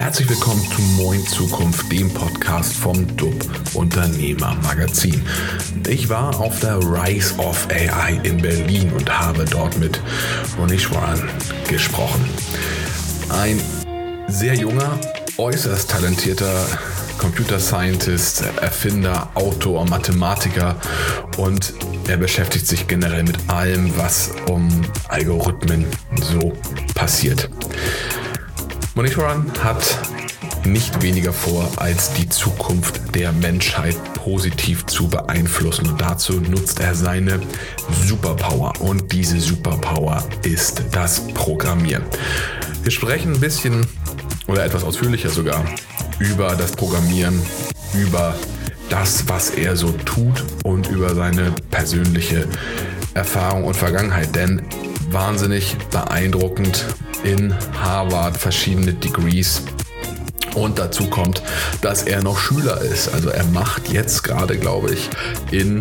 Herzlich willkommen zu Moin Zukunft, dem Podcast vom DUB Unternehmer Magazin. Ich war auf der Rise of AI in Berlin und habe dort mit Monishwaran gesprochen. Ein sehr junger, äußerst talentierter Computer Scientist, Erfinder, Autor, Mathematiker, und er beschäftigt sich generell mit allem, was um Algorithmen so passiert. Monishwaran hat nicht weniger vor, als die Zukunft der Menschheit positiv zu beeinflussen, und dazu nutzt er seine Superpower, und diese Superpower ist das Programmieren. Wir sprechen ein bisschen oder etwas ausführlicher sogar über das Programmieren, über das, was er so tut und über seine persönliche Erfahrung und Vergangenheit. Denn wahnsinnig beeindruckend, in Harvard verschiedene Degrees, und dazu kommt, dass er noch Schüler ist. Also er macht jetzt gerade, glaube ich, in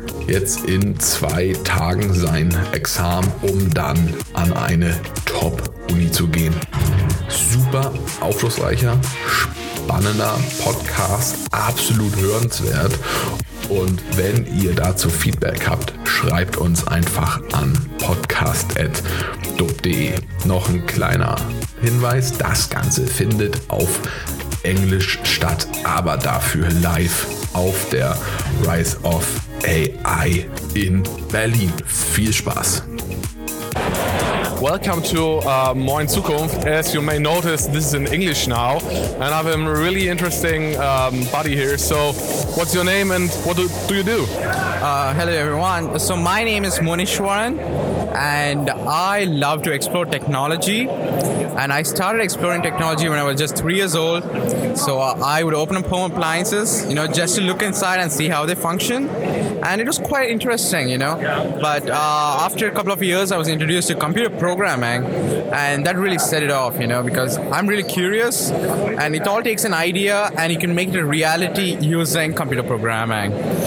2 Tagen sein Examen, um dann an eine Top-Uni zu gehen. Super aufschlussreicher, spannender Podcast, absolut hörenswert. Und wenn ihr dazu Feedback habt, schreibt uns einfach an podcast@dub.de. Noch ein kleiner Hinweis, das Ganze findet auf Englisch statt, aber dafür live auf der Rise of AI in Berlin. Viel Spaß! Welcome to Moin Zukunft. As you may notice, this is in English now, and I have a really interesting buddy here. So, what's your name and what do you do? Hello everyone. So my name is Monishwaran, and I love to explore technology. And I started exploring technology when I was just 3 years old. So I would open up home appliances, just to look inside and see how they function. And it was quite interesting, But after a couple of years, I was introduced to computer programming, and that really set it off, because I'm really curious, and it all takes an idea, and you can make it a reality using computer programming.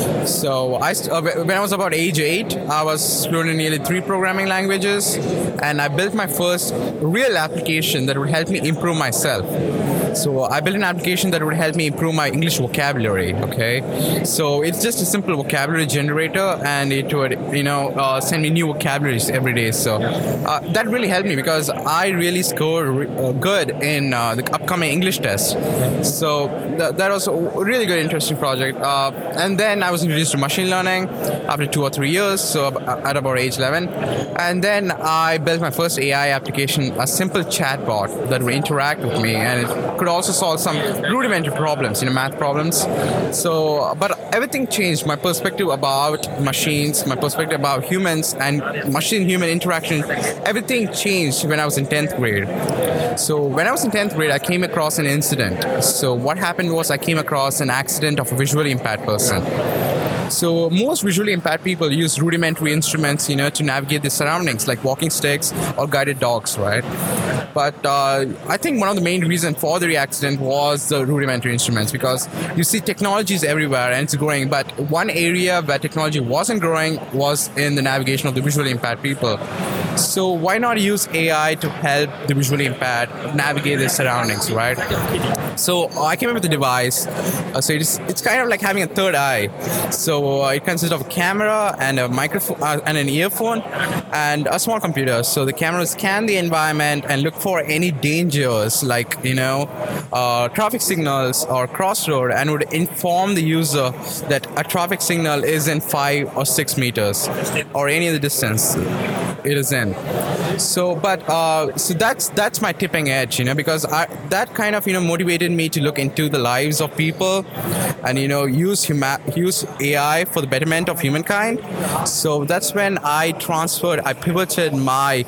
So when I was about age 8, I was fluent in nearly 3 programming languages, and I built my first real application that would help me improve myself. So I built an application that would help me improve my English vocabulary, okay? So it's just a simple vocabulary generator, and it would, send me new vocabularies every day. So that really helped me because I really scored good in the upcoming English test. So that was a really good, interesting project. And then I was introduced to machine learning after 2 or 3 years, so at about age 11. And then I built my first AI application, a simple chatbot that would interact with me, and it could also solve some rudimentary problems, math problems. So, but everything changed. My perspective about machines, my perspective about humans and machine-human interaction, everything changed when I was in 10th grade. So when I was in 10th grade, I came across an incident. So what happened was I came across an accident of a visually impaired person. So most visually impaired people use rudimentary instruments, to navigate their surroundings, like walking sticks or guided dogs, right? But I think one of the main reasons for the accident was the rudimentary instruments, because you see technology is everywhere and it's growing, but one area where technology wasn't growing was in the navigation of the visually impaired people. So why not use AI to help the visually impaired navigate their surroundings, right? So I came up with a device. So it's kind of like having a third eye. So it consists of a camera and a microphone and an earphone and a small computer. So the camera scan the environment and look for any dangers like, traffic signals or crossroad, and would inform the user that a traffic signal is in 5 or 6 meters or any other distance it is in. So that's my tipping edge, because that kind of motivated me to look into the lives of people, and use AI for the betterment of humankind. So that's when I pivoted my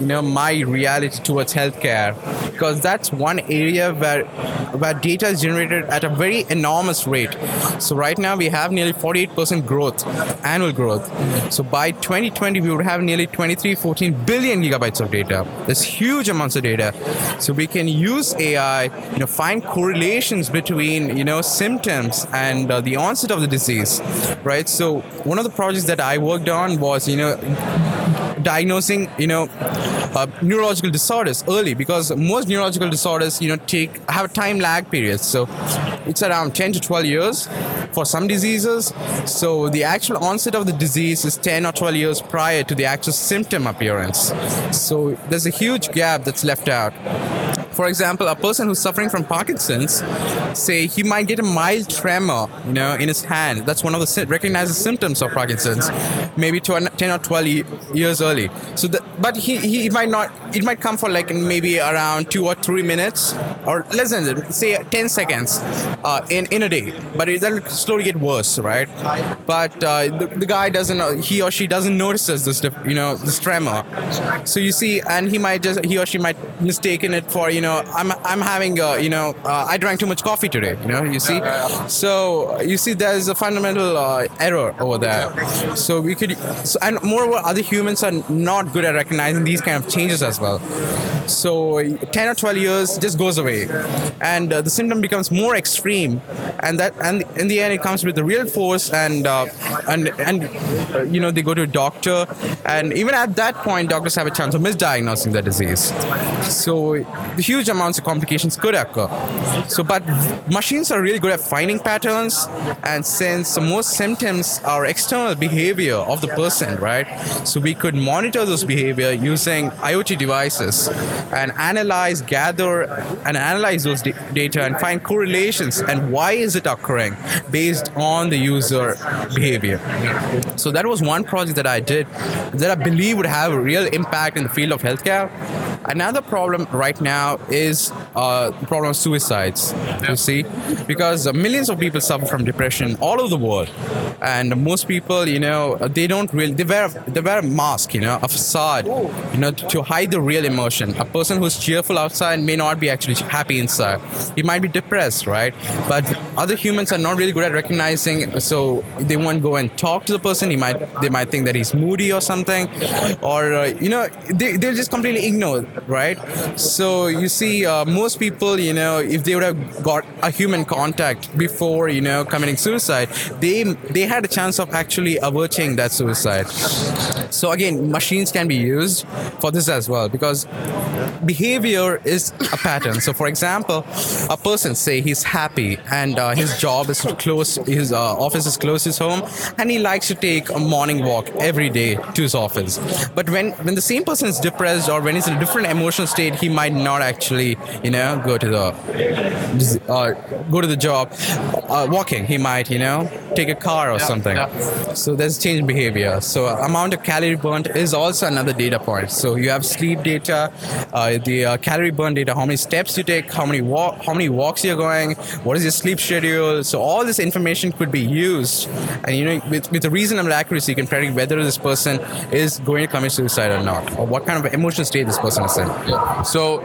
reality towards healthcare, because that's one area where data is generated at a very enormous rate. So right now we have nearly 48% annual growth. So by 2020 we would have nearly 14 billion gigabytes of data. There's huge amounts of data. So we can use AI, find correlations between, symptoms and the onset of the disease, right? So one of the projects that I worked on was, diagnosing, neurological disorders early, because most neurological disorders, have a time lag period. So it's around 10 to 12 years for some diseases. So the actual onset of the disease is 10 or 12 years prior to the actual symptom appearance. So there's a huge gap that's left out. For example, a person who's suffering from Parkinson's, say he might get a mild tremor, in his hand. That's one of the recognized symptoms of Parkinson's, maybe 10 or 12 years early. So, but he might not. It might come for like maybe around 2 or 3 minutes, or less than that, say 10 seconds in a day. But it'll slowly get worse, right? But the guy doesn't. He or she doesn't notice this tremor. So you see, and he or she might mistaken it for I'm having I drank too much coffee today. You see, so you see there's a fundamental error over there. So we could, and moreover, other humans are not good at recognizing these kind of changes as well. So 10 or 12 years just goes away, and the symptom becomes more extreme, and in the end it comes with the real force, and they go to a doctor, and even at that point doctors have a chance of misdiagnosing the disease. So huge amounts of complications could occur. So, but machines are really good at finding patterns, and since most symptoms are external behavior of the person, right? So we could monitor those behavior using IoT devices and gather and analyze those data and find correlations and why is it occurring based on the user behavior. So that was one project that I did that I believe would have a real impact in the field of healthcare. Another problem right now is the problem of suicides, you see, because millions of people suffer from depression all over the world. And most people, they don't really, they wear a mask, a facade, to hide the real emotion. A person who's cheerful outside may not be actually happy inside. He might be depressed, right? But other humans are not really good at recognizing, so they won't go and talk to the person. They might think that he's moody or something, or, they'll just completely ignore, right? So you see, most people, if they would have got a human contact before, committing suicide, they had a chance of actually averting that suicide. So again, machines can be used for this as well, because behavior is a pattern. So for example, a person, say he's happy and his job is close, his office is close to his home, and he likes to take a morning walk every day to his office. But when the same person is depressed or when he's in a different emotional state, he might not actually, go to the job walking. He might, take a car or something. So there's change in behavior. So amount of calorie burnt is also another data point. So you have sleep data, the calorie burn data, how many steps you take, how many walks you're going, what is your sleep schedule. So all this information could be used, and with a reasonable accuracy, you can predict whether this person is going to commit suicide or not, or what kind of emotional state this person is in. So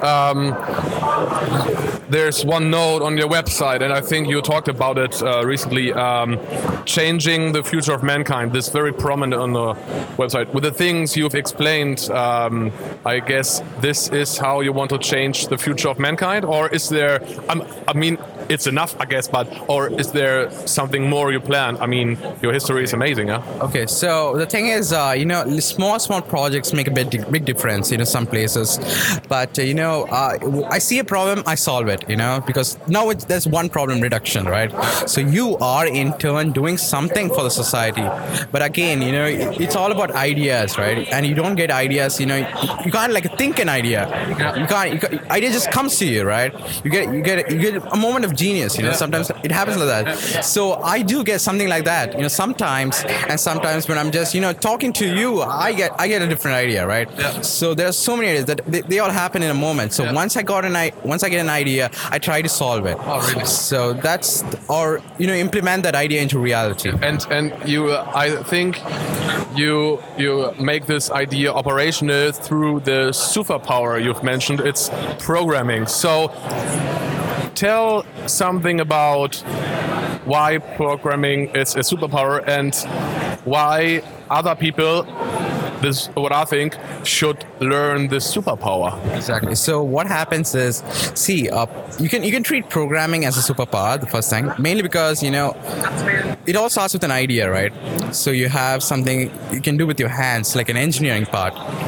there's one note on your website, and I think you talked about it recently, changing the future of mankind. This is very prominent on the website. With the things you've explained, I guess this is how you want to change the future of mankind? Or is there, it's enough, I guess, or is there something more you plan? Your history is amazing, yeah? Okay, so the thing is, small projects make a big difference, some places. But, I see a problem, I solve it, because now there's one problem reduction, right? So you are in turn doing something for the society. But again, it's all about ideas, right? And you don't get ideas, you can't think an idea. You can't, idea just comes to you, right? You get a moment of genius, sometimes it happens like that. So I do get something like that, sometimes when I'm just, talking to you, I get a different idea, right? Yeah. So there's so many ideas that they all happen in a moment. So once I get an idea, I try to solve it. Oh, really? So that's, or, implement that idea into reality. And you, I think you make this idea operational through the superpower you've mentioned. It's programming. So tell something about why programming is a superpower and why other people, this what I think, should learn this superpower. Exactly. So what happens is, you can treat programming as a superpower, the first thing, mainly because it all starts with an idea, right? So you have something you can do with your hands, like an engineering part.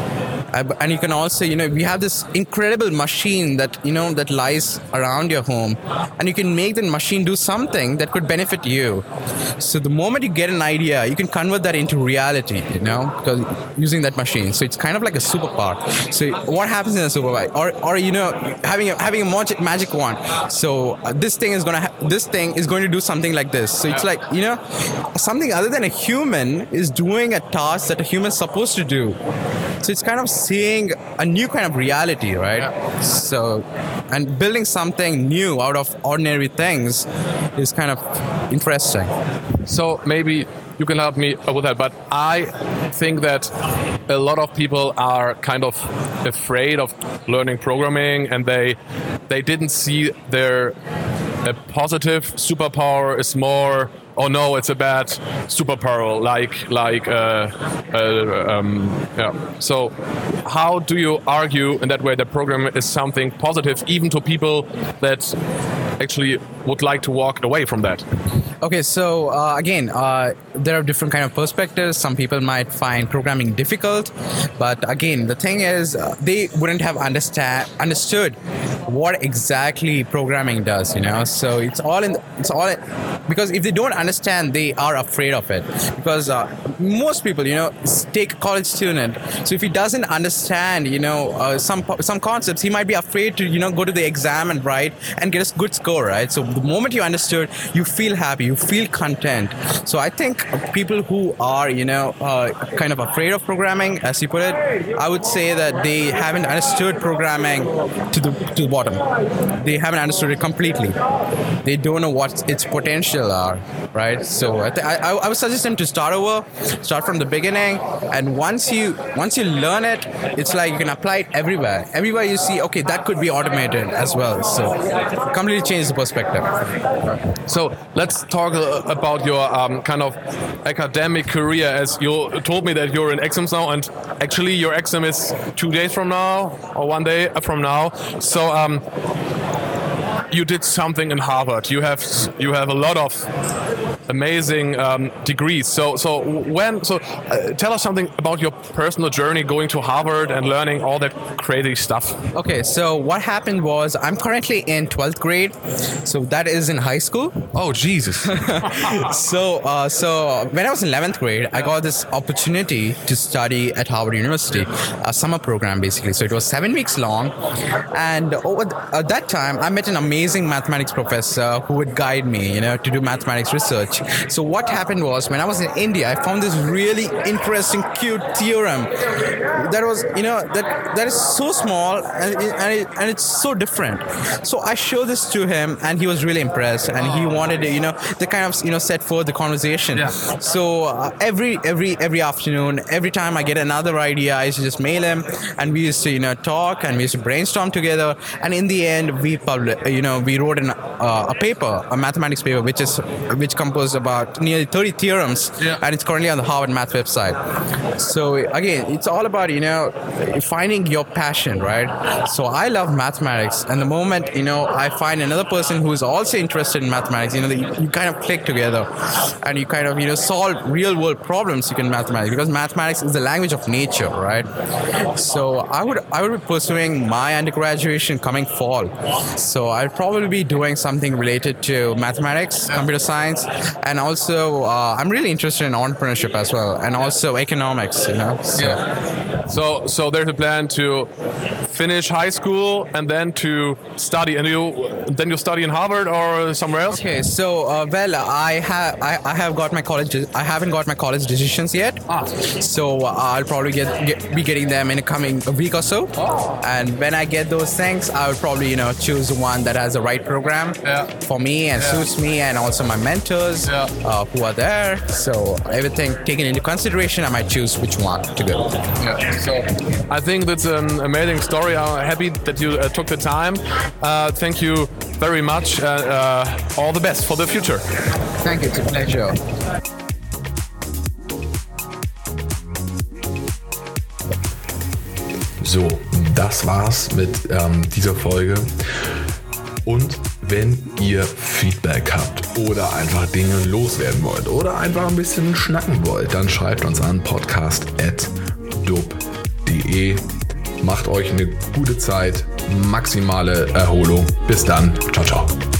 And you can also, we have this incredible machine that, that lies around your home, and you can make the machine do something that could benefit you. So the moment you get an idea, you can convert that into reality, because using that machine. So it's kind of like a superpower. So what happens in a superpower? Or having a magic wand. So this thing is going to do something like this. So it's like, something other than a human is doing a task that a human is supposed to do. So it's kind of seeing a new kind of reality, right? Yeah. So, and building something new out of ordinary things is kind of interesting. So maybe you can help me with that, but I think that a lot of people are kind of afraid of learning programming, and they didn't see a positive superpower is more, oh no, it's a bad superpower, yeah. So how do you argue in that way that programming is something positive, even to people that actually would like to walk away from that? Okay, so again, there are different kind of perspectives. Some people might find programming difficult, but again, the thing is, they wouldn't have understood what exactly programming does. So it's all because if they don't understand, they are afraid of it. Because most people, take a college student. So if he doesn't understand, some concepts, he might be afraid to, go to the exam and write and get a good score, right? So the moment you understood, you feel happy, you feel content. So I think people who are, kind of afraid of programming, as you put it, I would say that they haven't understood programming to the bottom. They haven't understood it completely. They don't know what its potential are, right? So I would suggest them to start from the beginning, and once you learn it, it's like you can apply it everywhere. Everywhere you see, okay, that could be automated as well. So completely change the perspective. So let's talk about your kind of academic career. As you told me that you're in exams now, and actually your exam is 2 days from now or 1 day from now. So you did something in Harvard. You have a lot of amazing degrees. So tell us something about your personal journey going to Harvard and learning all that crazy stuff. Okay, so what happened was I'm currently in 12th grade, so that is in high school. Oh Jesus! So when I was in 11th grade, I got this opportunity to study at Harvard University, a summer program basically. So it was 7 weeks long, and at that time I met an amazing mathematics professor who would guide me, to do mathematics research. So what happened was, when I was in India, I found this really interesting, cute theorem that was, that is so small and it's so different. So I showed this to him, and he was really impressed, and he wanted to, the kind of, set forth the conversation. Yeah. So every afternoon, every time I get another idea, I used to just mail him, and we used to, talk, and we used to brainstorm together, and in the end, we wrote a paper, a mathematics paper, which composed about nearly 30 theorems, and it's currently on the Harvard Math website. So again, it's all about, finding your passion, right? So I love mathematics, and the moment, I find another person who is also interested in mathematics, you kind of click together, and you kind of, solve real world problems in mathematics, because mathematics is the language of nature, right? So I would be pursuing my undergraduate coming fall. So I'd probably be doing something related to mathematics, computer science, and also I'm really interested in entrepreneurship as well, and also economics, So there's a plan to finish high school and then to study, and then you study in Harvard or somewhere else? Okay, so I have got my college. I haven't got my college decisions yet. So I'll probably be getting them in a coming week or so. And when I get those things, I would probably choose one that has the right program for me and suits me, and also my mentors who are there. So everything taken into consideration, I might choose which one to go. Yeah. So I think that's an amazing story. I'm happy that you took the time. Thank you very much. All the best for the future. Thank you. It's a pleasure. So, das war's mit dieser Folge. Und wenn ihr Feedback habt oder einfach Dinge loswerden wollt oder einfach ein bisschen schnacken wollt, dann schreibt uns an podcast@dub.de. Macht euch eine gute Zeit, maximale Erholung. Bis dann. Ciao, ciao.